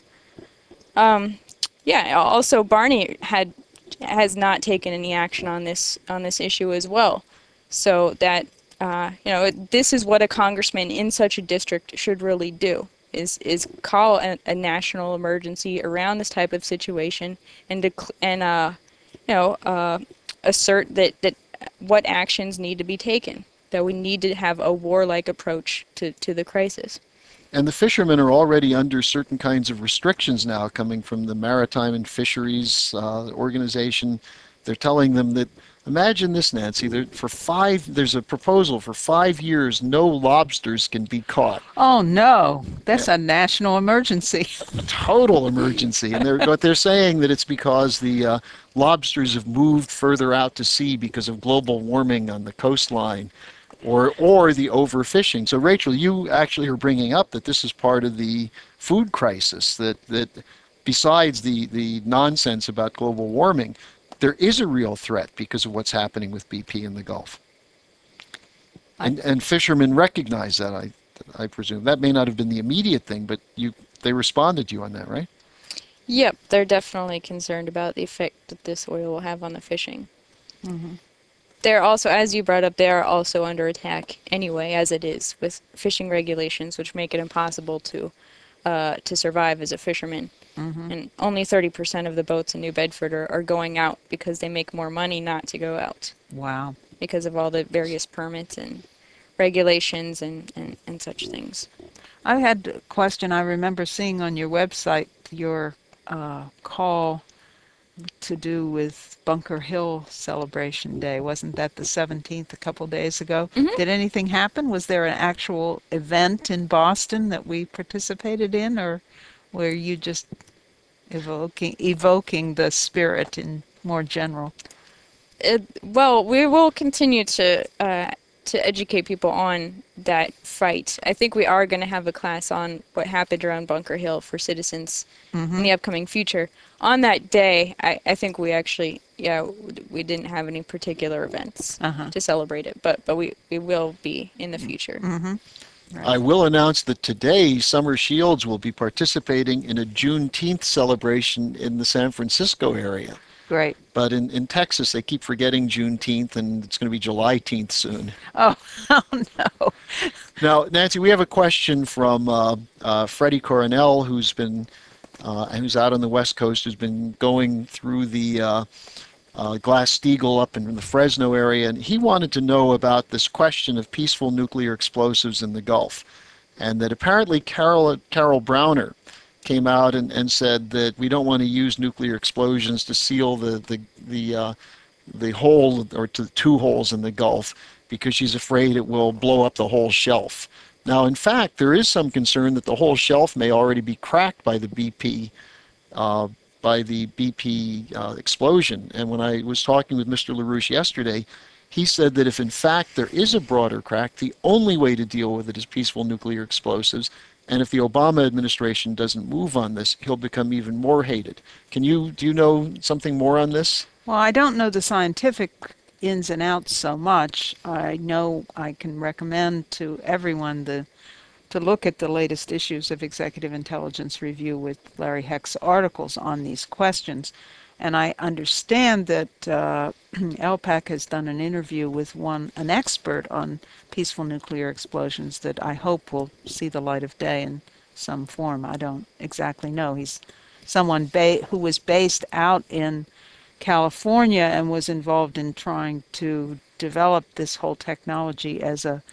um, yeah, also Barney had has not taken any action on this on this issue as well. So that uh, you know, this is what a congressman in such a district should really do: is is call a, a national emergency around this type of situation and dec- and uh, you know uh, assert that that what actions need to be taken. That we need to have a warlike approach to to the crisis. And the fishermen are already under certain kinds of restrictions now coming from the Maritime and Fisheries uh, Organization. They're telling them that, imagine this, Nancy, that for five, there's a proposal for five years, no lobsters can be caught. Oh, no. That's yeah. a national emergency. A total emergency. And they're, but they're saying that it's because the uh, lobsters have moved further out to sea because of global warming on the coastline. Or, or the overfishing. So, Rachel, you actually are bringing up that this is part of the food crisis, that, that besides the, the nonsense about global warming, there is a real threat because of what's happening with B P in the Gulf. And, and fishermen recognize that, I, I presume. That may not have been the immediate thing, but you, they responded to you on that, right? Yep, they're definitely concerned about the effect that this oil will have on the fishing. Mm-hmm. They're also, as you brought up, they are also under attack anyway, as it is, with fishing regulations, which make it impossible to uh, to survive as a fisherman. Mm-hmm. And only thirty percent of the boats in New Bedford are, are going out because they make more money not to go out. Wow. Because of all the various permits and regulations and, and, and such things. I had a question. I remember seeing on your website your uh, call to do with Bunker Hill Celebration Day. Wasn't that the seventeenth a couple days ago? Mm-hmm. Did anything happen? Was there an actual event in Boston that we participated in, or were you just evoking evoking the spirit in more general? It, well, we will continue to uh, to educate people on that fight. I think we are going to have a class on what happened around Bunker Hill for citizens in the upcoming future. On that day, I, I think we actually, yeah, we didn't have any particular events Uh-huh. to celebrate it, but but we, we will be in the future. Mm-hmm. I will announce that today Summer Shields will be participating in a Juneteenth celebration in the San Francisco area. Great. But in, in Texas, they keep forgetting Juneteenth, and it's going to be July-teenth soon. Oh, oh no. Now, Nancy, we have a question from uh, uh, Freddie Coronel, who's been uh, who's out on the West Coast, who's been going through the uh, uh, Glass-Steagall up in the Fresno area, and he wanted to know about this question of peaceful nuclear explosives in the Gulf, and that apparently Carol Carol Browner came out and, and said that we don't want to use nuclear explosions to seal the the the uh, the hole or to two holes in the Gulf because she's afraid it will blow up the whole shelf. Now, in fact, there is some concern that the whole shelf may already be cracked by the B P uh, by the B P uh, explosion. And when I was talking with Mister LaRouche yesterday, he said that if in fact there is a broader crack, the only way to deal with it is peaceful nuclear explosives. And if the Obama administration doesn't move on this, he'll become even more hated. Can you, do you know something more on this? Well, I don't know the scientific ins and outs so much. I know I can recommend to everyone the to look at the latest issues of Executive Intelligence Review with Larry Heck's articles on these questions. And I understand that uh, L PAC has done an interview with one, an expert on peaceful nuclear explosions that I hope will see the light of day in some form. I don't exactly know. He's someone ba- who was based out in California and was involved in trying to develop this whole technology as a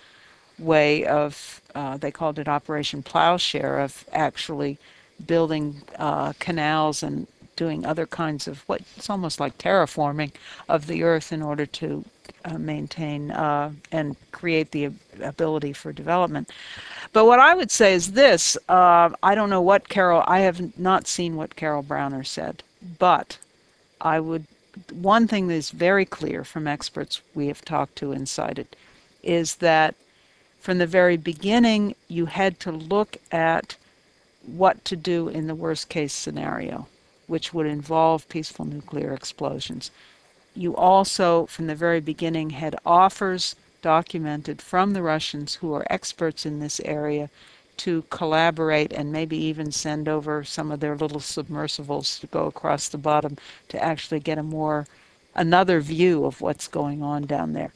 way of, uh, they called it Operation Plowshare, of actually building uh, canals and doing other kinds of what it's almost like terraforming of the earth in order to uh, maintain uh, and create the ability for development. But what I would say is this, uh, I don't know what Carol, I have not seen what Carol Browner said, but I would, one thing that is very clear from experts we have talked to and cited is that from the very beginning you had to look at what to do in the worst case scenario, which would involve peaceful nuclear explosions. You also, from the very beginning, had offers documented from the Russians, who are experts in this area, to collaborate and maybe even send over some of their little submersibles to go across the bottom to actually get a more, another view of what's going on down there.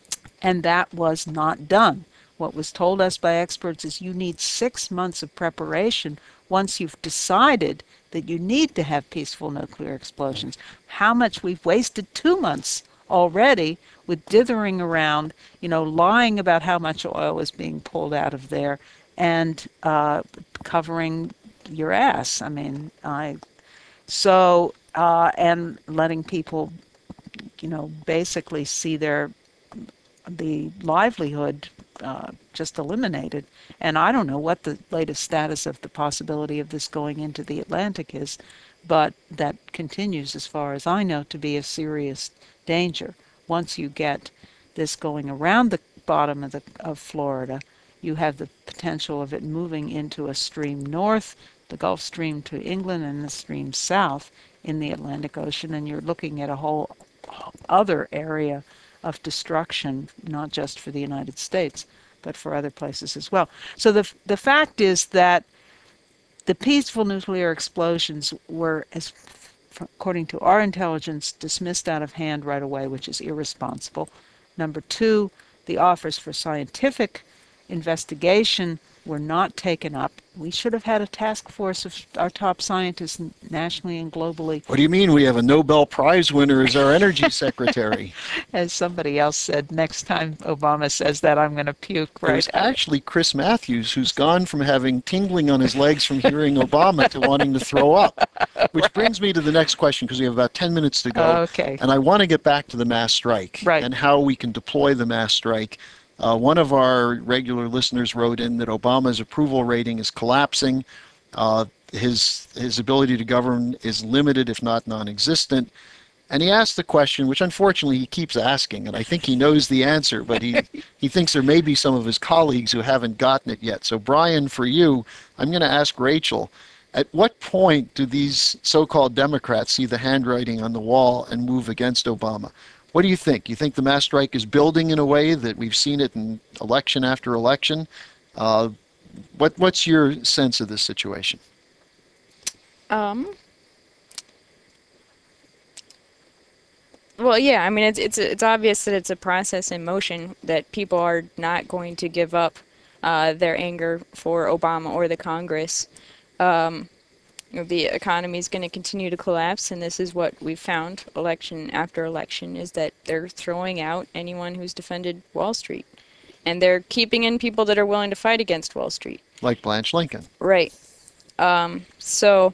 And that was not done. What was told us by experts is you need six months of preparation once you've decided that you need to have peaceful nuclear explosions. How much we've wasted two months already with dithering around, you know, lying about how much oil is being pulled out of there and uh, covering your ass. I mean, I, so, uh, and letting people, you know, basically see their, the livelihood uh, just eliminated. And I don't know what the latest status of the possibility of this going into the Atlantic is, but that continues, as far as I know, to be a serious danger. Once you get this going around the bottom of, the, of Florida, you have the potential of it moving into a stream north, the Gulf Stream to England, and the stream south in the Atlantic Ocean, and you're looking at a whole other area of destruction, not just for the United States, but for other places as well. So the the fact is that the peaceful nuclear explosions were, as according to our intelligence, dismissed out of hand right away, which is irresponsible. Number two, the offers for scientific investigation were not taken up. We should have had a task force of our top scientists nationally and globally. What do you mean we have a Nobel Prize winner as our energy secretary? As somebody else said, next time Obama says that, I'm going to puke. Right? There's actually Chris Matthews, who's gone from having tingling on his legs from hearing Obama to wanting to throw up. Which brings me to the next question, because we have about ten minutes to go. Okay. And I want to get back to the mass strike Right. and how we can deploy the mass strike. Uh, one of our regular listeners wrote in that Obama's approval rating is collapsing. Uh, his his ability to govern is limited, if not non-existent. And he asked the question, which unfortunately he keeps asking, and I think he knows the answer, but he, he thinks there may be some of his colleagues who haven't gotten it yet. So, Brian, for you, I'm going to ask Rachel, at what point do these so-called Democrats see the handwriting on the wall and move against Obama? What do you think? You think the mass strike is building in a way that we've seen it in election after election? Uh, what, what's your sense of this situation? Um, well, yeah, I mean, it's it's it's obvious that it's a process in motion, that people are not going to give up uh, their anger for Obama or the Congress. Um, you know, the economy is going to continue to collapse, and this is what we've found election after election, is that they're throwing out anyone who's defended Wall Street, and they're keeping in people that are willing to fight against Wall Street. Like Blanche Lincoln. Right. Um, so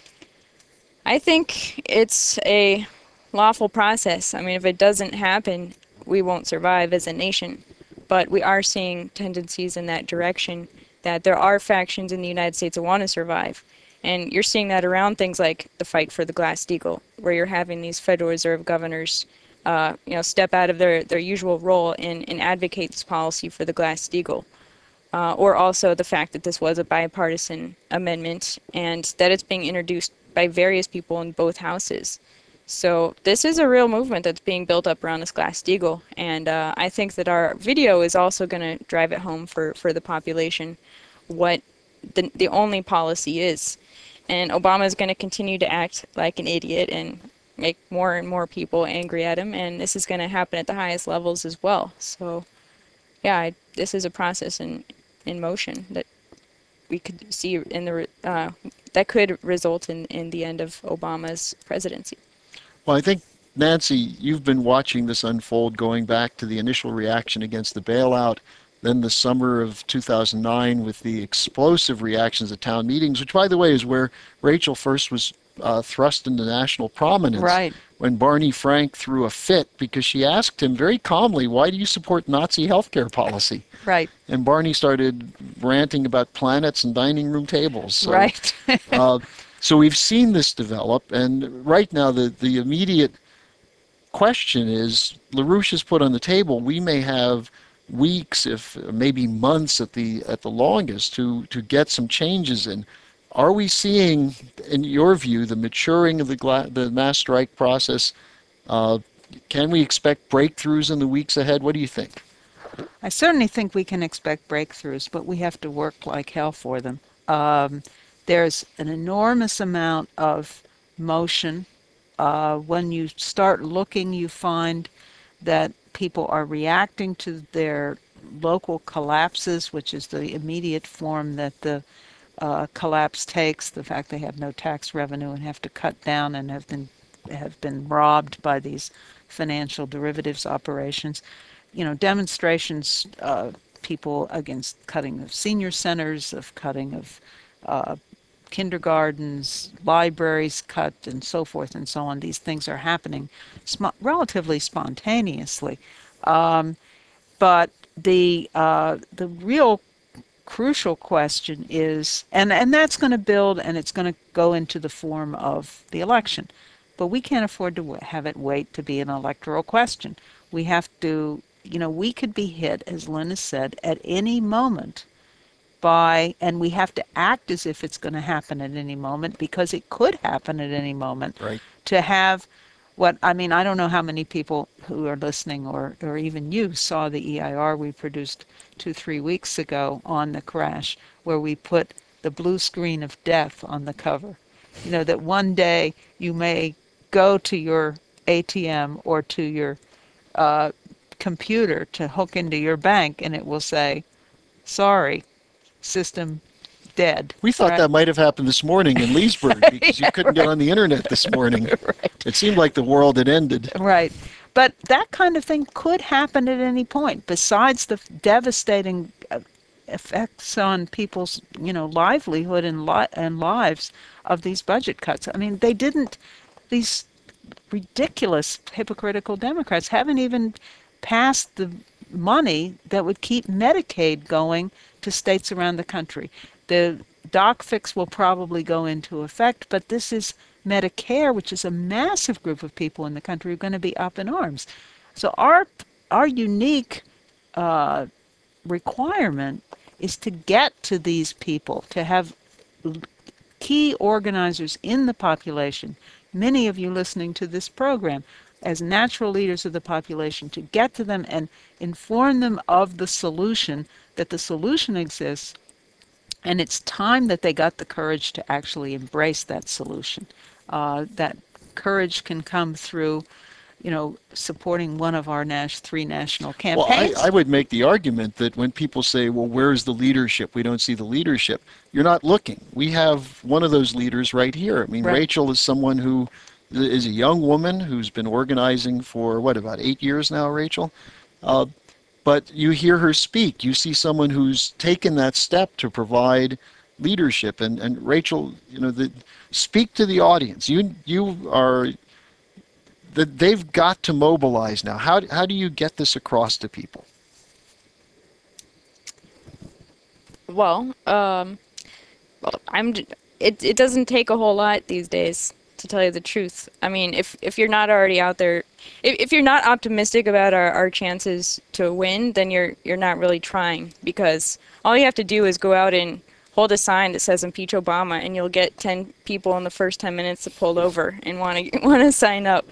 I think it's a lawful process. I mean, if it doesn't happen, we won't survive as a nation. But we are seeing tendencies in that direction, that there are factions in the United States that want to survive. And you're seeing that around things like the fight for the Glass-Steagall, where you're having these Federal Reserve governors, uh, you know, step out of their, their usual role and, and advocate this policy for the Glass-Steagall. Uh, or also the fact that this was a bipartisan amendment and that it's being introduced by various people in both houses. So this is a real movement that's being built up around this Glass-Steagall, and uh, I think that our video is also going to drive it home for, for the population what the, the only policy is. And Obama is going to continue to act like an idiot and make more and more people angry at him, and this is going to happen at the highest levels as well. So yeah, I, this is a process in, in motion that we could see in the uh, that could result in, in the end of Obama's presidency. Well, I think, Nancy, you've been watching this unfold going back to the initial reaction against the bailout, then the summer of two thousand nine with the explosive reactions at town meetings, which, by the way, is where Rachel first was uh, thrust into national prominence. Right. When Barney Frank threw a fit because she asked him very calmly, why do you support Nazi healthcare policy? Right. And Barney started ranting about planets and dining room tables. So, Right. uh, so we've seen this develop, and right now the, the immediate question is, LaRouche has put on the table, we may have weeks, if maybe months at the at the longest, to, to get some changes in. Are we seeing, in your view, the maturing of the, gla- the mass strike process? Uh, can we expect breakthroughs in the weeks ahead? What do you think? I certainly think we can expect breakthroughs, but we have to work like hell for them. Um, there's an enormous amount of motion. Uh, when you start looking, you find that people are reacting to their local collapses, which is the immediate form that the uh, collapse takes, the fact they have no tax revenue and have to cut down and have been have been robbed by these financial derivatives operations. You know, demonstrations, uh, people against cutting of senior centers, of cutting of uh, kindergartens, libraries cut, and so forth and so on. These things are happening sm- relatively spontaneously. Um, but the uh, the real crucial question is, and, and that's going to build, and it's going to go into the form of the election. But we can't afford to have it wait to be an electoral question. We have to, you know, we could be hit, as Lynn has said, at any moment by, and we have to act as if it's going to happen at any moment, because it could happen at any moment. Right. To have what, I mean, I don't know how many people who are listening, or, or even you, saw the E I R we produced two, three weeks ago on the crash, where we put the blue screen of death on the cover. You know, that one day you may go to your A T M or to your uh, computer to hook into your bank, and it will say, sorry, system dead. We thought Right? that might have happened this morning in Leesburg because you couldn't get on the internet this morning. Right. It seemed like the world had ended. Right. But that kind of thing could happen at any point, besides the devastating uh, effects on people's, you know, livelihood and, li- and lives of these budget cuts. I mean, they didn't, these ridiculous, hypocritical Democrats haven't even passed the money that would keep Medicaid going to states around the country. The DocFix will probably go into effect, but this is Medicare, which is a massive group of people in the country, are going to be up in arms. So our our unique uh, requirement is to get to these people, to have key organizers in the population, many of you listening to this program, as natural leaders of the population, to get to them and inform them of the solution, that the solution exists, and it's time that they got the courage to actually embrace that solution. Uh, that courage can come through, you know, supporting one of our nas- three national Well, I, campaigns. I would make the argument that when people say, well, where's the leadership? We don't see the leadership. You're not looking. We have one of those leaders right here. I mean, Right. Rachel is someone who is a young woman who's been organizing for, what, about eight years now, Rachel? Uh, but you hear her speak. You see someone who's taken that step to provide leadership. And, and Rachel, you know, the, speak to the audience. You, you are that they've got to mobilize now. How, how do you get this across to people? Well, um, well, I'm. j- It it doesn't take a whole lot these days, to tell you the truth. I mean, if if you're not already out there, if if you're not optimistic about our, our chances to win, then you're you're not really trying, because all you have to do is go out and hold a sign that says impeach Obama, and you'll get ten people in the first ten minutes to pull over and want to want to sign up.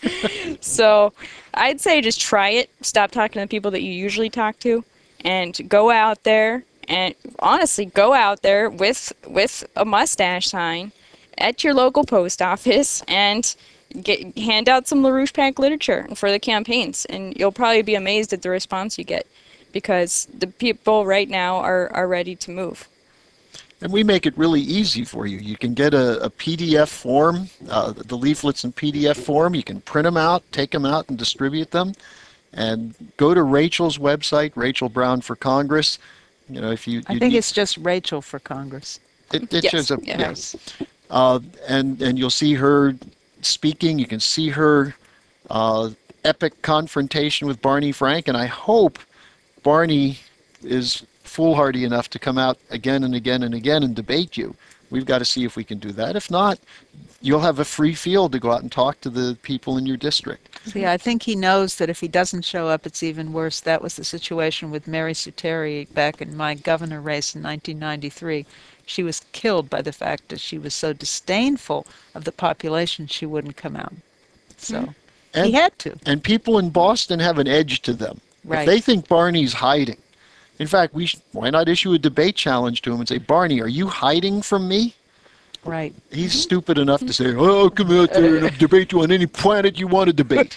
So, I'd say just try it. Stop talking to the people that you usually talk to, and go out there. And honestly, go out there with with a mustache sign at your local post office and get hand out some LaRouche PAC literature for the campaigns, and you'll probably be amazed at the response you get, because the people right now are, are ready to move. And we make it really easy for you. You can get a, a P D F form, uh, the leaflets in P D F form. You can print them out, take them out, and distribute them. And go to Rachel's website, Rachel Brown for Congress. You know, if you, I you think need, it's just Rachel for Congress. it, it Yes, shows up. yeah. Yes. Uh, and and you'll see her speaking. You can see her uh, epic confrontation with Barney Frank. And I hope Barney is foolhardy enough to come out again and again and again and debate you. We've got to see if we can do that. If not, you'll have a free field to go out and talk to the people in your district. See, I think he knows that if he doesn't show up, it's even worse. That was the situation with Mary Suteri back in my governor race in nineteen ninety-three. She was killed by the fact that she was so disdainful of the population she wouldn't come out. So And, he had to. and people in Boston have an edge to them. Right. If they think Barney's hiding, in fact, we should, why not issue a debate challenge to him and say, Barney, are you hiding from me? Right. He's stupid enough to say, oh, I'll come out there and I'll debate you on any planet you want to debate.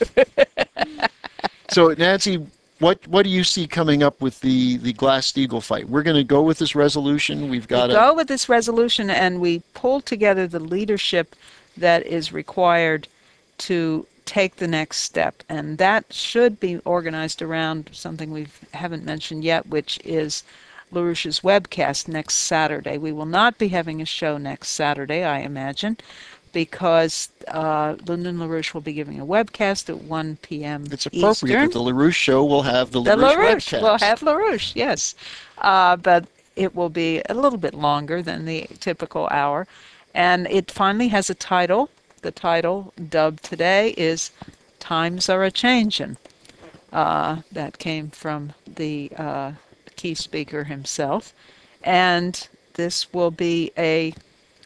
So, Nancy, what what do you see coming up with the, the Glass-Steagall fight? We're going to go with this resolution. We've got We to... go with this resolution and we pull together the leadership that is required to take the next step. And that should be organized around something we haven't mentioned yet, which is LaRouche's webcast next Saturday. We will not be having a show next Saturday, I imagine, because uh, Lyndon LaRouche will be giving a webcast at one p.m. It's appropriate Eastern. that the LaRouche show will have the, The LaRouche, LaRouche. webcast. We'll have LaRouche, yes. Uh, but it will be a little bit longer than the typical hour. And it finally has a title. The title, dubbed today, is Times Are A-Changin'. Uh, that came from the uh, key speaker himself. And this will be a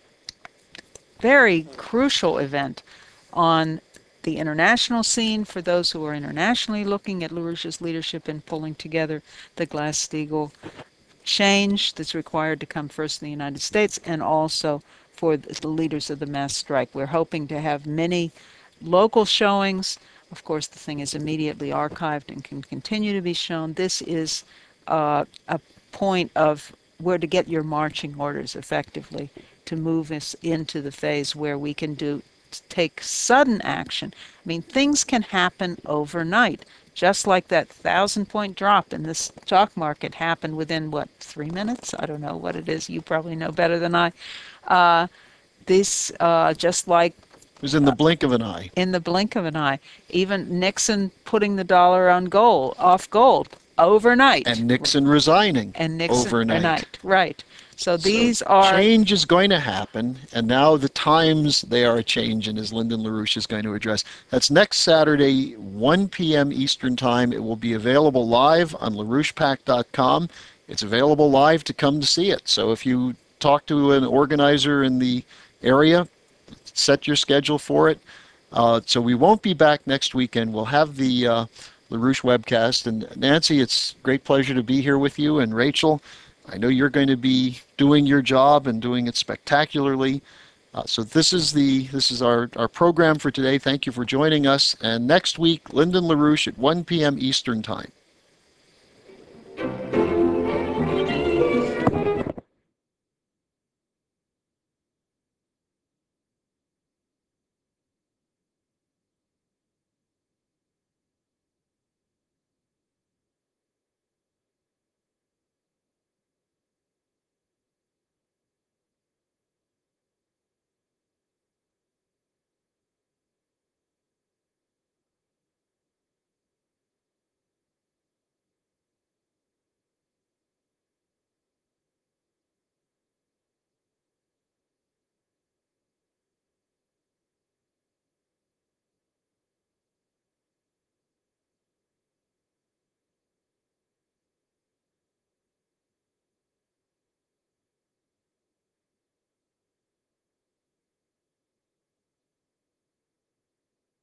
very crucial event on the international scene for those who are internationally looking at LaRouche's leadership in pulling together the Glass-Steagall change that's required to come first in the United States, and also for the leaders of the mass strike. We're hoping to have many local showings. Of course, the thing is immediately archived and can continue to be shown. This is uh, a point of where to get your marching orders effectively to move us into the phase where we can do take sudden action. I mean, things can happen overnight, just like that thousand point drop in the stock market happened within, what, three minutes? I don't know what it is. You probably know better than I. Uh, this, uh, just like It was in the blink of an eye. in the blink of an eye, even Nixon putting the dollar on gold, off gold, overnight. And Nixon resigning and Nixon overnight. overnight, right. So So these are, change is going to happen, and now the times they are changing, as Lyndon LaRouche is going to address. That's next Saturday, one p m Eastern Time. It will be available live on LaRouche Pack dot com. It's available live to come to see it. So if you talk to an organizer in the area, set your schedule for it. Uh, so we won't be back next weekend. We'll have the uh, LaRouche webcast. And Nancy, it's a great pleasure to be here with you. And Rachel, I know you're going to be doing your job and doing it spectacularly. Uh, so this is the this is our, our program for today. Thank you for joining us. And next week, Lyndon LaRouche at one p m Eastern Time.